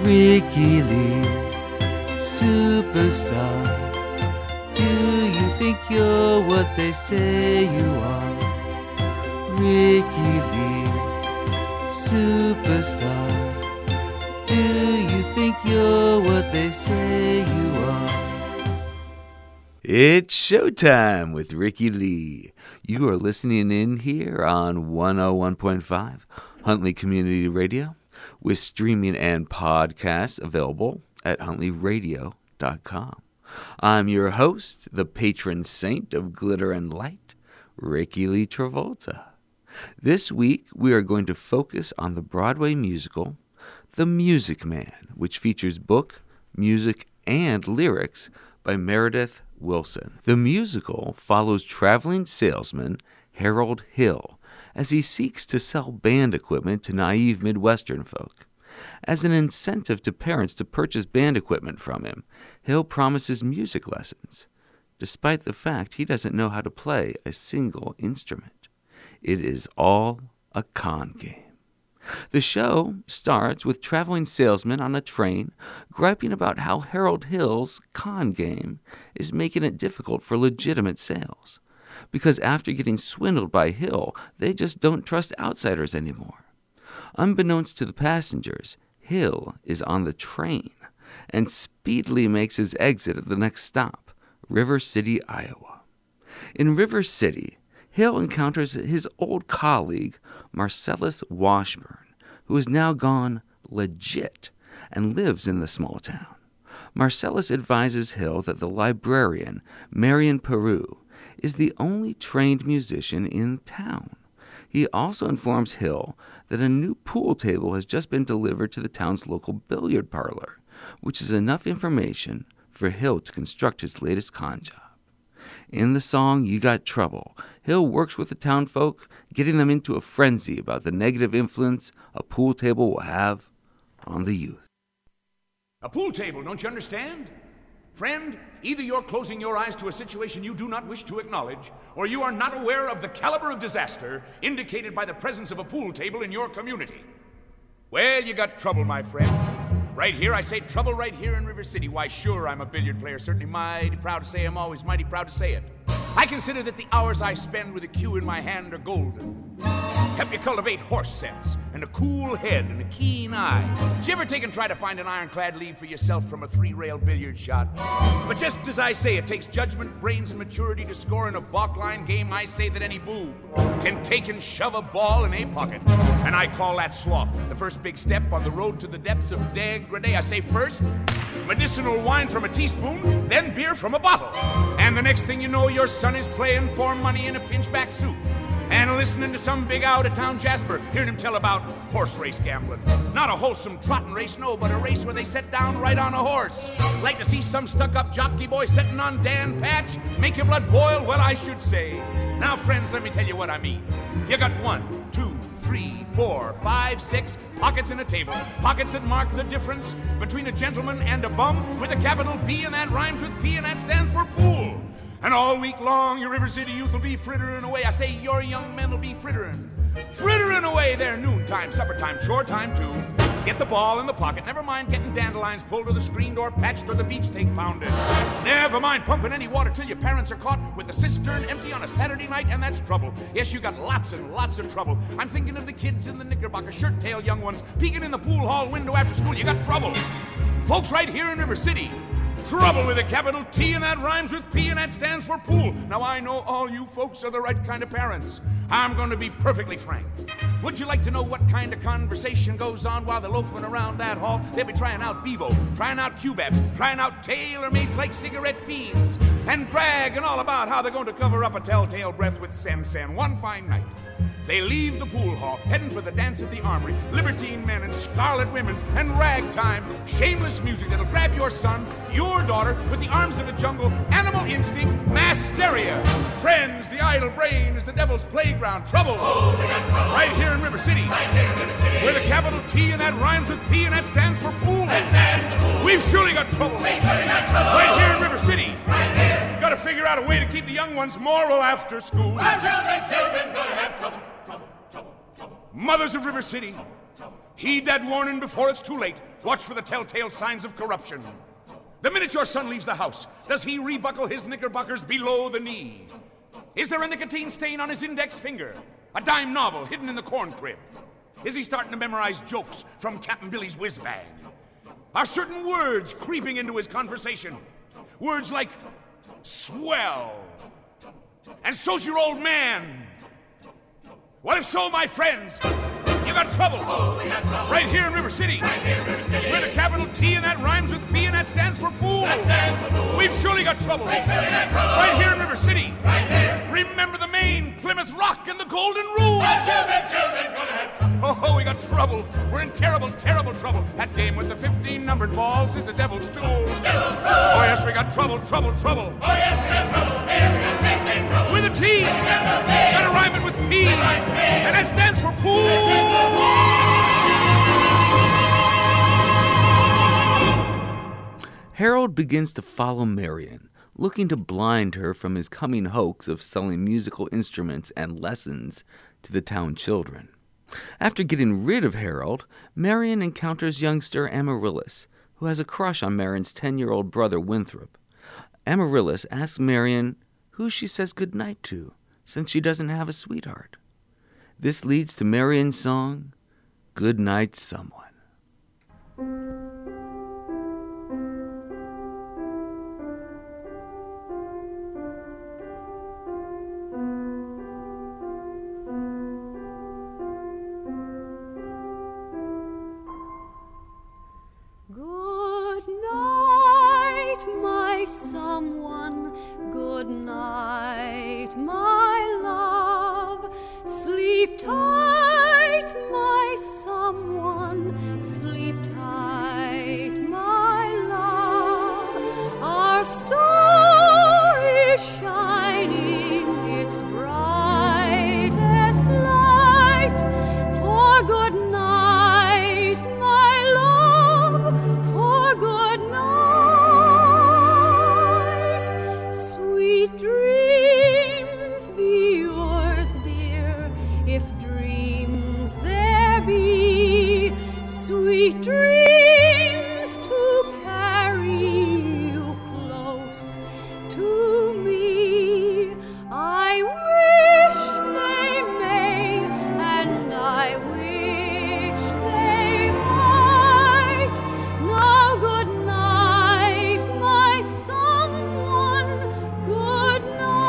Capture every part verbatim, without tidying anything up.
Ricky Lee, superstar. Do you think you're what they say you are? Ricky Lee, superstar. Do you think you're what they say you are? It's showtime with Ricky Lee. You are listening in here on one oh one point five Huntley Community Radio, with streaming and podcasts available at huntley radio dot com. I'm your host, the patron saint of glitter and light, Ricky Lee Travolta. This week, we are going to focus on the Broadway musical, The Music Man, which features book, music, and lyrics by Meredith Willson. The musical follows traveling salesman Harold Hill as he seeks to sell band equipment to naive Midwestern folk. As an incentive to parents to purchase band equipment from him, Hill promises music lessons, despite the fact he doesn't know how to play a single instrument. It is all a con game. The show starts with traveling salesmen on a train griping about how Harold Hill's con game is making it difficult for legitimate sales, because after getting swindled by Hill, they just don't trust outsiders anymore. Unbeknownst to the passengers, Hill is on the train and speedily makes his exit at the next stop, River City, Iowa. In River City, Hill encounters his old colleague, Marcellus Washburn, who is now gone legit and lives in the small town. Marcellus advises Hill that the librarian, Marion Peru, is the only trained musician in town. He also informs Hill that a new pool table has just been delivered to the town's local billiard parlor, which is enough information for Hill to construct his latest con job. In the song You Got Trouble, Hill works with the town folk, getting them into a frenzy about the negative influence a pool table will have on the youth. A pool table, don't you understand? Friend, either you're closing your eyes to a situation you do not wish to acknowledge, or you are not aware of the caliber of disaster indicated by the presence of a pool table in your community. Well, you got trouble, my friend. Right here, I say trouble right here in River City. Why, sure, I'm a billiard player, certainly mighty proud to say I'm always mighty proud to say it. I consider that the hours I spend with a cue in my hand are golden. Help you cultivate horse sense and a cool head and a keen eye. Did you ever take and try to find an ironclad lead for yourself from a three-rail billiard shot? But just as I say it takes judgment, brains, and maturity to score in a balk-line game, I say that any boob can take and shove a ball in a pocket. And I call that sloth, the first big step on the road to the depths of degradé. I say first, medicinal wine from a teaspoon, then beer from a bottle. And the next thing you know, your son is playing for money in a pinchback suit and listening to some big out-of-town Jasper, hearing him tell about horse race gambling. Not a wholesome trotting race, no, but a race where they set down right on a horse. Like to see some stuck-up jockey boy sitting on Dan Patch make your blood boil? Well, I should say. Now, friends, let me tell you what I mean. You got one, two, three, four, five, six pockets in a table. Pockets that mark the difference between a gentleman and a bum, with a capital B, and that rhymes with P, and that stands for pool. And all week long, your River City youth will be frittering away. I say your young men will be frittering. Frittering away their noontime, supper time, chore time too. Get the ball in the pocket. Never mind getting dandelions pulled or the screen door patched or the beefsteak pounded. Never mind pumping any water till your parents are caught with the cistern empty on a Saturday night, and that's trouble. Yes, you got lots and lots of trouble. I'm thinking of the kids in the knickerbocker shirt-tail young ones peeking in the pool hall window after school. You got trouble. Folks right here in River City. Trouble with a capital T, and that rhymes with P, and that stands for pool. Now, I know all you folks are the right kind of parents. I'm going to be perfectly frank. Would you like to know what kind of conversation goes on while they're loafing around that hall? They'll be trying out Bevo, trying out Q-Babs, trying out tailor-mates like cigarette fiends, and bragging all about how they're going to cover up a telltale breath with Sen-Sen one fine night. They leave the pool hall, heading for the dance at the armory, libertine men and scarlet women, and ragtime, shameless music that'll grab your son, your daughter, with the arms of the jungle, animal instinct, masteria. Friends, the idle brain is the devil's playground. Trouble, oh, they got trouble. Right here in River City, right here in River City, with a capital T, and that rhymes with P, and that stands for pool. That stands for pool. We've surely got trouble. We surely got trouble. Right here in River City. Right here. Got to figure out a way to keep the young ones moral after school. Our children, children, gonna have trouble. Mothers of River City, Heed that warning before it's too late. Watch for the telltale signs of corruption. The minute your son leaves the house, does he rebuckle his knickerbockers below the knee? Is there a nicotine stain on his index finger? A dime novel hidden in the corn crib? Is he starting to memorize jokes from Captain Billy's whiz bag? Are certain words creeping into his conversation? Words like swell. And so's your old man. Well, if so, my friends, you got trouble. Oh, we got trouble. Right here in River City. Right here in River City. We're the capital T and that rhymes with P and that stands for pool. That stands for pool. We've surely got trouble. We surely got trouble. Right here in River City. Right here. Remember the Maine, Plymouth Rock, and the Golden Rule. The children, children, gonna have trouble. Oh, oh, we got trouble. We're in terrible, terrible trouble. That game with the fifteen numbered balls is a devil's tool. Devil's tool. Oh, yes, we got trouble, trouble, trouble. Oh, yes, we got trouble. Here we got big, big trouble. With a T. Gotta rhyme it with P. And that stands for pool. Harold begins to follow Marion, looking to blind her from his coming hoax of selling musical instruments and lessons to the town children. After getting rid of Harold, Marion encounters youngster Amaryllis, who has a crush on Marion's ten-year-old brother Winthrop. Amaryllis asks Marion who she says goodnight to, since she doesn't have a sweetheart. This leads to Marion's song, Good Night, Someone. Good night, my someone. Good night, my love. Sleep tight, my someone. Sleep tight, my love. Our star is shining its brightest light. For good night, my love. For good night. Sweet dreams be yours, dear, if dreams there be. Sweet dreams to carry you close to me. I wish they may, and I wish they might. Now good night, my someone, good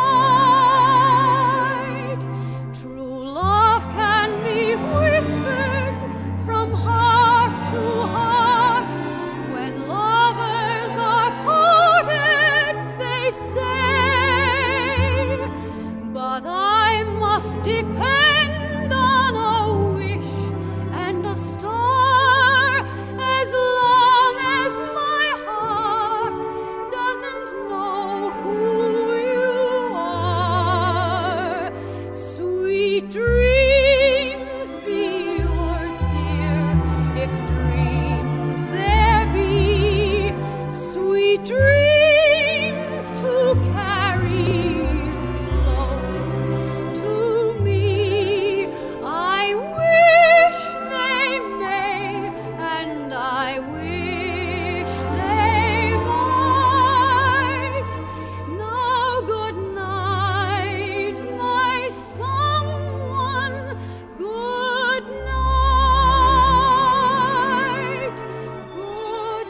night. True love can be whispered from heart to heart. When lovers are parted, they say, but I must depend on a wish and a star as long as my heart doesn't know who you are. Sweet dreams be yours, dear, if dreams there be. Sweet dreams to carry you close to me. I wish they may, and I wish they might. Now good night, my someone, good night, good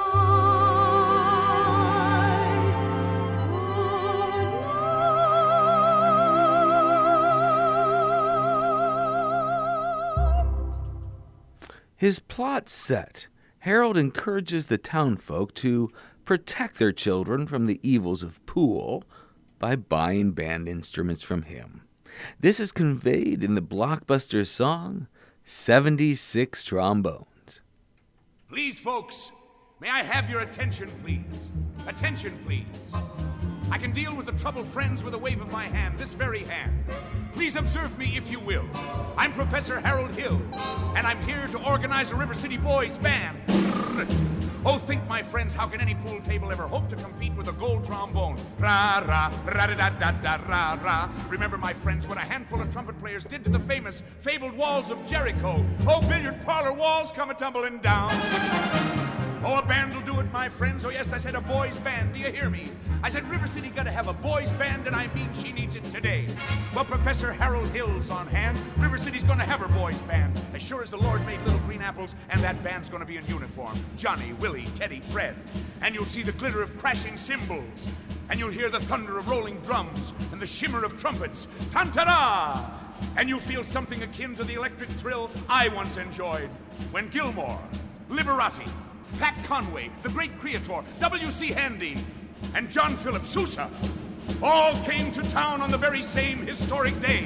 night, good night. His plot set, Harold encourages the townfolk to protect their children from the evils of pool by buying band instruments from him. This is conveyed in the blockbuster song, seventy-six Trombones. Please, folks, may I have your attention, please? Attention, please. I can deal with the troubled friends with a wave of my hand, this very hand. Please observe me, if you will. I'm Professor Harold Hill, and I'm here to organize a River City Boys band. Oh, think, my friends, how can any pool table ever hope to compete with a gold trombone? Ra, ra, ra-da-da-da-da, ra, ra. Remember, my friends, what a handful of trumpet players did to the famous, fabled walls of Jericho. Oh, billiard parlor walls come a-tumbling down. Oh, a band will do it, my friends. Oh, yes, I said a boys' band. Do you hear me? I said River City gotta have a boys' band, and I mean she needs it today. Well, Professor Harold Hill's on hand. River City's gonna have her boys' band. As sure as the Lord made little green apples, and that band's gonna be in uniform. Johnny, Willie, Teddy, Fred. And you'll see the glitter of crashing cymbals. And you'll hear the thunder of rolling drums, and the shimmer of trumpets. Tan-ta-da! And you'll feel something akin to the electric thrill I once enjoyed when Gilmore, Liberati, Pat Conway, the great Creator, W C Handy, and John Philip Sousa all came to town on the very same historic day.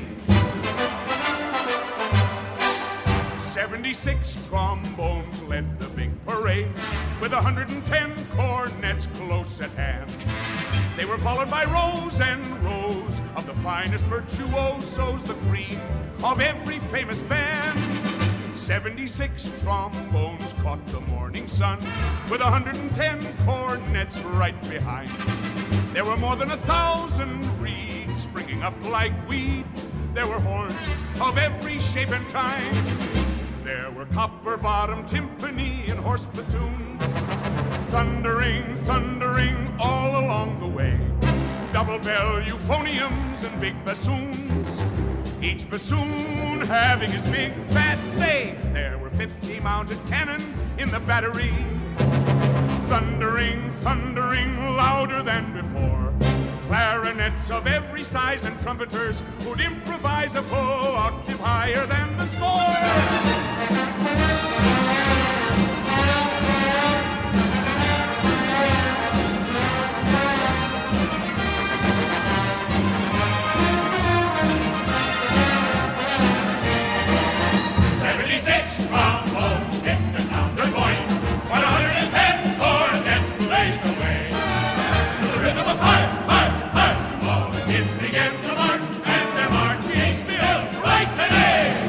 seventy-six trombones led the big parade, with one hundred ten cornets close at hand. They were followed by rows and rows of the finest virtuosos, the cream of every famous band. seventy-six trombones caught the morning sun, with one hundred ten cornets right behind. There were more than a thousand reeds springing up like weeds. There were horns of every shape and kind. There were copper-bottomed timpani and horse platoons, thundering, thundering all along the way. Double-bell euphoniums and big bassoons, each bassoon having his big fat say. There were fifty mounted cannon in the battery, thundering, thundering louder than before. Clarinets of every size and trumpeters who'd improvise a full octave higher than the score. seventy-six trombones hit the counterpoint, while one hundred ten cornets blazed away. To the rhythm of march, march, march, all the kids began to march, and they're marching still right today.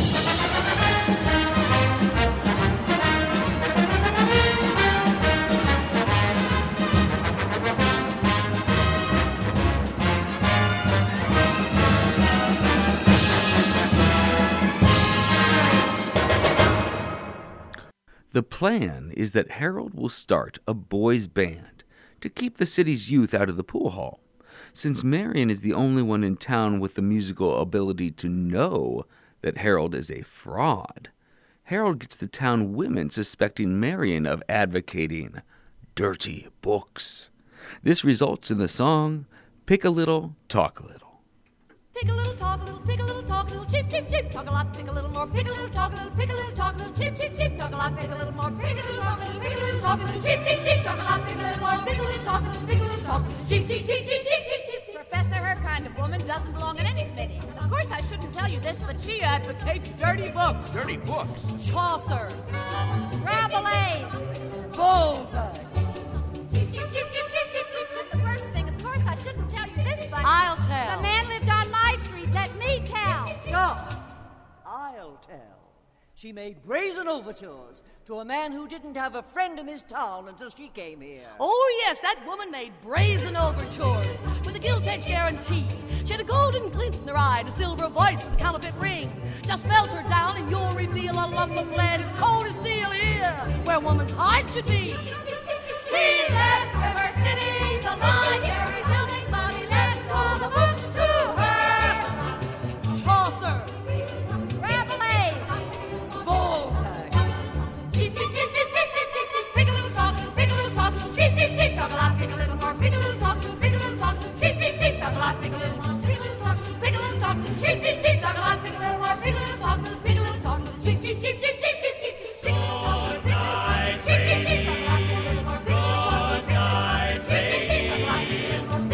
The plan is that Harold will start a boys' band to keep the city's youth out of the pool hall. Since Marion is the only one in town with the musical ability to know that Harold is a fraud, Harold gets the town women suspecting Marion of advocating dirty books. This results in the song, Pick a Little, Talk a Little. Pick a little, talk a little, pick a little, talk a little, cheep, cheep, cheep, talk a lot, pick a little more, pick a little, talk a little, pick a little, talk a little, cheep, cheep, cheep, talk a lot, pick a little more, pick a little, talk a little, pick a little, talk a little, cheep, cheep, cheep, talk a lot, pick a little more, pick a little, talk a little, pick a little, talk, cheep, cheep, cheep, cheep, cheep, cheep, cheep. Professor, her kind of woman doesn't belong in any committee. Of course, I shouldn't tell you this, but she advocates dirty books. Dirty books. Chaucer, Rabelais, Balzac. the worst thing, of course, I shouldn't tell you this, but I'll tell. the man lived on my street. Let me tell. Stop! I'll tell. She made brazen overtures to a man who didn't have a friend in his town until she came here. Oh, yes, that woman made brazen overtures with a gilt-edged guarantee. She had a golden glint in her eye and a silver voice with a counterfeit ring. Just melt her down and you'll reveal a lump of lead as cold as steel here, where a woman's heart should be. He left River City, the library building, but he left all the books to her. Chaucer, Rabelais, Balzac. cheep, cheep, cheep, cheep, cheep, cheep, cheep, cheep. Pick a little talk, pick a little talk, cheep, cheep, cheep, talk a lot, pick a little more, pick a little talk, pick a little talk, cheep, cheep, cheep, talk a lot, pick a little more, pick a little talk, pick a little talk, cheep, cheep, cheep, talk a lot, pick a little more, pick a little talk, pick a little talk, cheep, cheep, cheep, cheep, cheep, cheep, cheep. Pick a little talk, pick a little talk, cheep, cheep, cheep, talk a lot, pick a little more, pick a little talk, pick a little talk, cheep, cheep, cheep, talk a lot, pick a little more,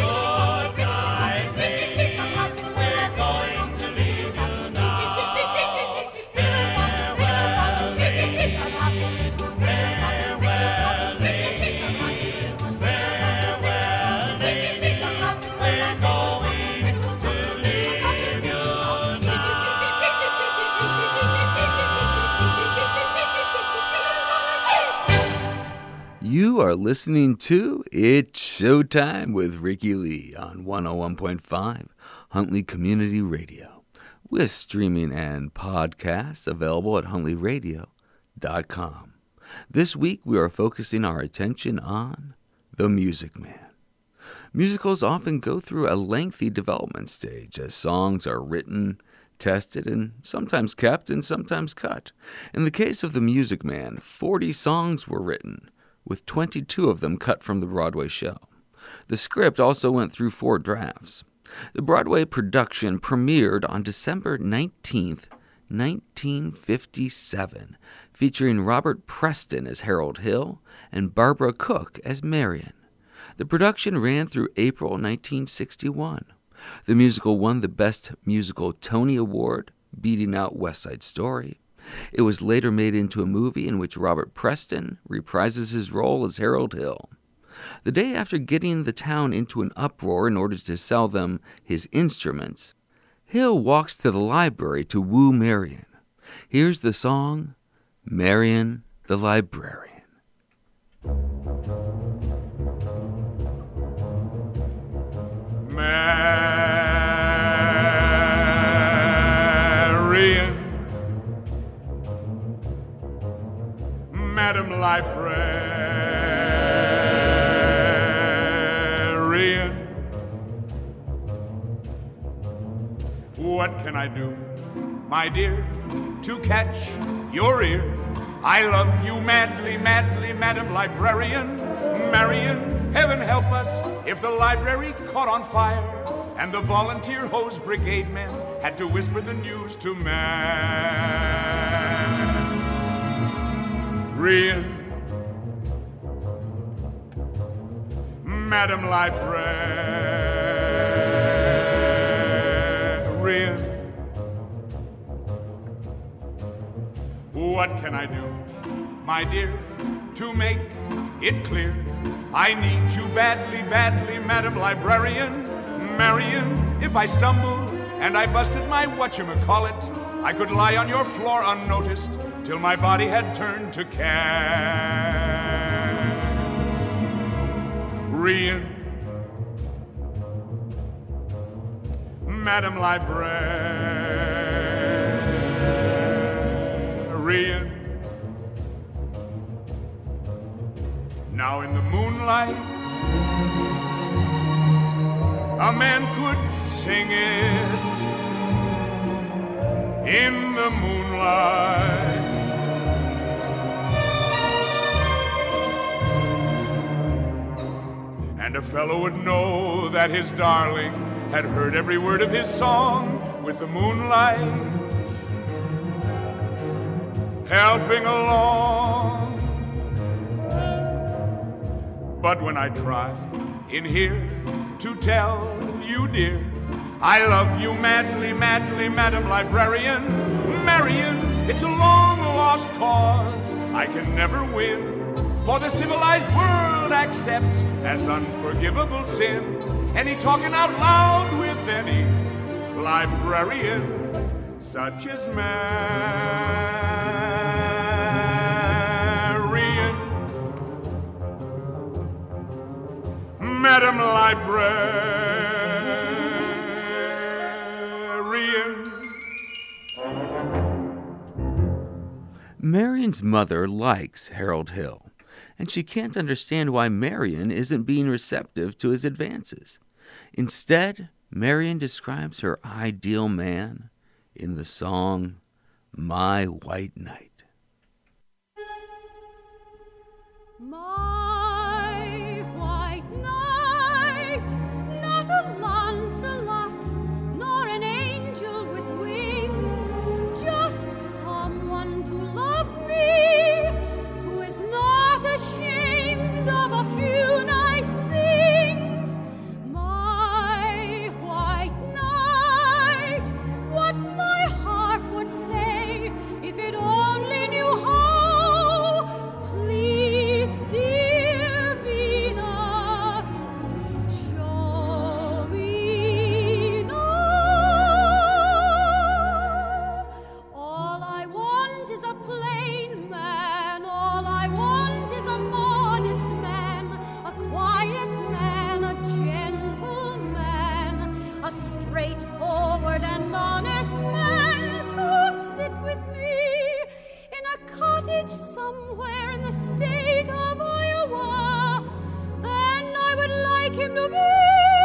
You are listening to It's Showtime with Ricky Lee on one oh one point five Huntley Community Radio, with streaming and podcasts available at huntley radio dot com. This week we are focusing our attention on The Music Man. Musicals often go through a lengthy development stage as songs are written, tested, and sometimes kept and sometimes cut. In the case of The Music Man, forty songs were written, with twenty-two of them cut from the Broadway show. The script also went through four drafts. The Broadway production premiered on December nineteenth, nineteen fifty-seven, featuring Robert Preston as Harold Hill and Barbara Cook as Marion. The production ran through April nineteen sixty-one. The musical won the Best Musical Tony Award, beating out West Side Story. It was later made into a movie in which Robert Preston reprises his role as Harold Hill. The day after getting the town into an uproar in order to sell them his instruments, Hill walks to the library to woo Marion. Here's the song, Marion the Librarian. Marion, Madam Librarian, what can I do, my dear, to catch your ear? I love you madly, madly, Madam Librarian. Marion, heaven help us if the library caught on fire and the volunteer hose brigade men had to whisper the news to Marion. Madam Librarian, what can I do, my dear, to make it clear? I need you badly, badly, Madam Librarian. Marion, if I stumbled and I busted my whatchamacallit, I could lie on your floor unnoticed till my body had turned to carrion. Madam Librarian, now in the moonlight, a man could sing it. In the moonlight, and a fellow would know that his darling had heard every word of his song with the moonlight helping along. But when I try in here to tell you, dear, I love you madly, madly, Madam Librarian. Marion, it's a long-lost cause I can never win, for the civilized world accepts as unforgivable sin any talking out loud with any librarian, such as Marion. Madam Librarian. Marion's mother likes Harold Hill, and she can't understand why Marion isn't being receptive to his advances. Instead, Marion describes her ideal man in the song, My White Knight. My white knight, not a Lancelot, nor an angel with wings, just someone to love me, who is not ashamed of a few nice things. My white knight, what my heart would say if it only knew how. Please, dear straightforward and honest man to sit with me in a cottage somewhere in the state of Iowa, then I would like him to be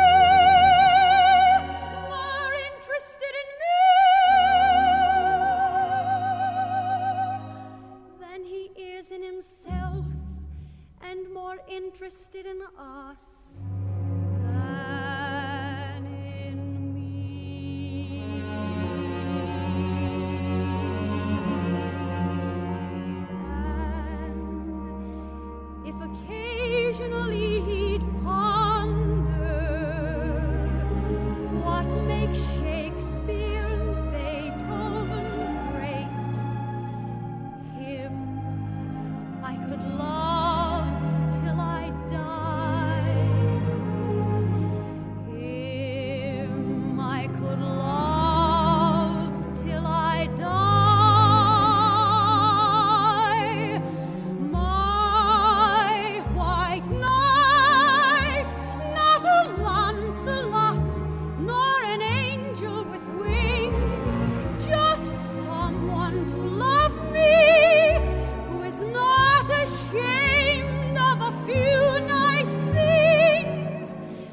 more interested in me than he is in himself, and more interested in us than in me. And if occasionally he'd ponder what makes Shakespeare and Beethoven great, him I could love till I die. Him I could love till I die. My white knight, not a Lancelot, nor an angel with wings, just someone to love me, who is not ashamed of a few nice things.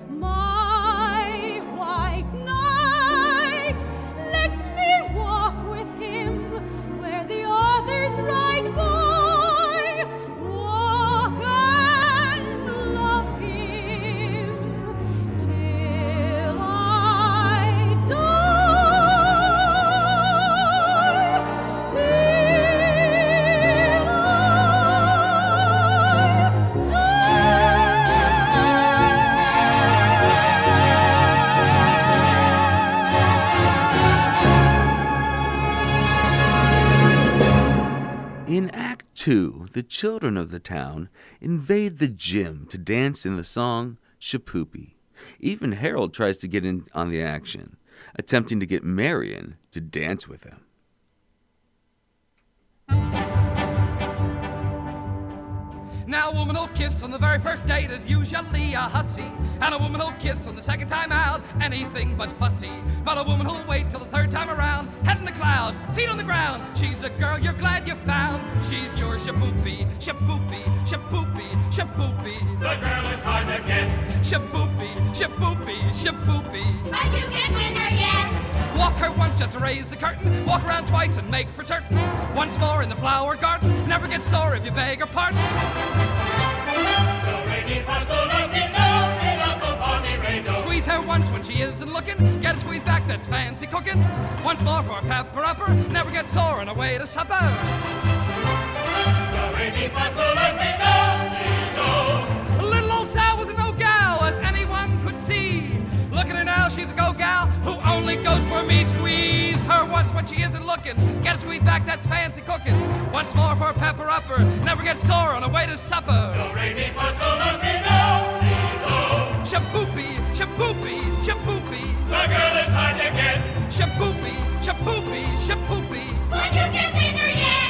My white knight, let me walk with him where the others ride by, walk and love him till I die, till In Act Two, the children of the town invade the gym to dance in the song Shipoopi. Even Harold tries to get in on the action, attempting to get Marion to dance with him. Now a woman will kiss on the very first date is usually a hussy, and a woman will kiss on the second time out anything but fussy. But a woman who'll wait till the third time around, head in the clouds, feet on the ground, she's a girl you're glad you found. She's your Shipoopi, Shipoopi, Shipoopi, Shipoopi. The girl is hard to get. Shipoopi, Shipoopi, Shipoopi. But you can't win her yet. Walk her once just to raise the curtain, walk around twice and make for certain. Once more in the flower garden, never get sore if you beg her pardon. Squeeze her once when she isn't looking, get a squeeze back that's fancy cooking. Once more for a pepper upper, never get sore on her way to supper. Little old Sal was an old gal, as anyone could see. Look at her now, she's a go-gal who only goes for me. Squeeze her once when she isn't looking, get a squeeze back that's fancy cooking. Once more for a pepper upper, never get sore on her way to supper. Shipoopi, Shipoopi, Shipoopi. The girl is hard to get. Shipoopi, Shipoopi, Shipoopi. But you can't win her yet.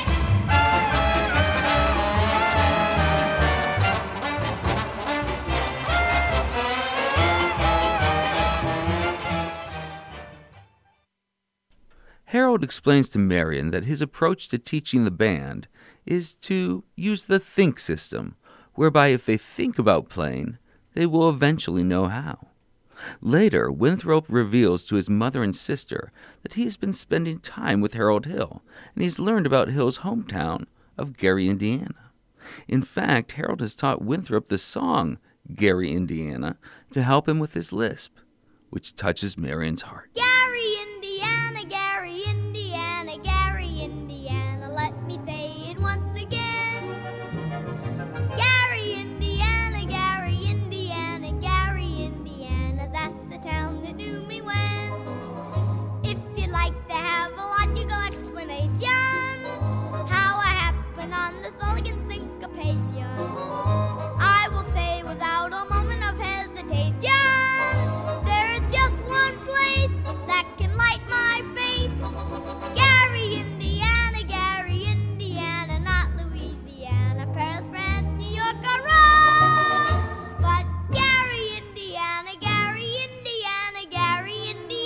Harold explains to Marion that his approach to teaching the band is to use the think system, whereby if they think about playing, they will eventually know how. Later, Winthrop reveals to his mother and sister that he has been spending time with Harold Hill, and he's learned about Hill's hometown of Gary, Indiana. In fact, Harold has taught Winthrop the song Gary, Indiana, to help him with his lisp, which touches Marion's heart. Gary, Indiana, Gary, Indiana, Gary, Indiana, let me say it once again. Gary, Indiana, Gary, Indiana, Gary, Indiana, that's the town that knew me when. If you'd like to have a logical explanation, how I happen on this elegant syncopation, I will say without a moment of hesitation, there is just one place that can light my face. Gary, Indiana, Gary, Indiana, not Louisiana, Paris, France, New York, or Rome. But Gary, Indiana, Gary, Indiana, Gary, Indiana.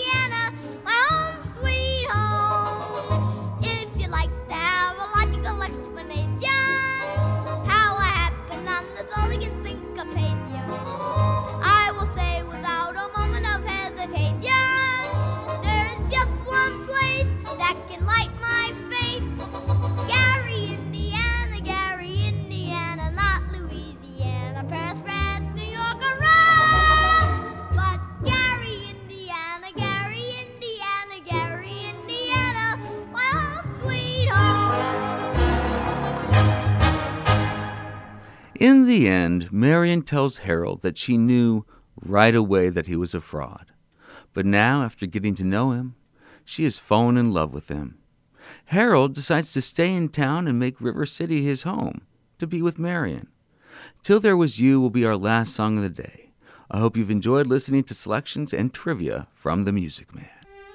In the end, Marian tells Harold that she knew right away that he was a fraud. But now, after getting to know him, she has fallen in love with him. Harold decides to stay in town and make River City his home, to be with Marian. Till There Was You will be our last song of the day. I hope you've enjoyed listening to selections and trivia from The Music Man.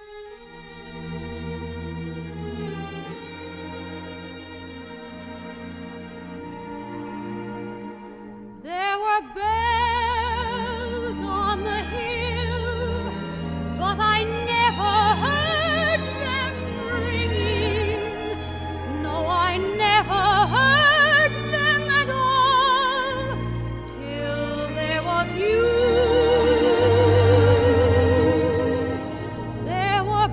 There were bells on the hill, but I never heard them ringing. No, I never heard them at all till there was you. There were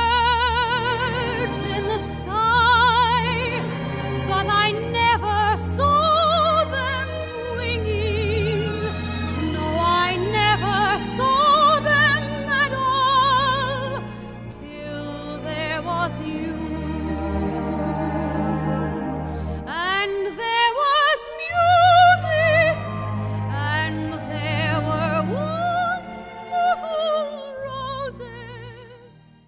birds in the sky, but I never saw them winging. No, I never saw them at all till there was you.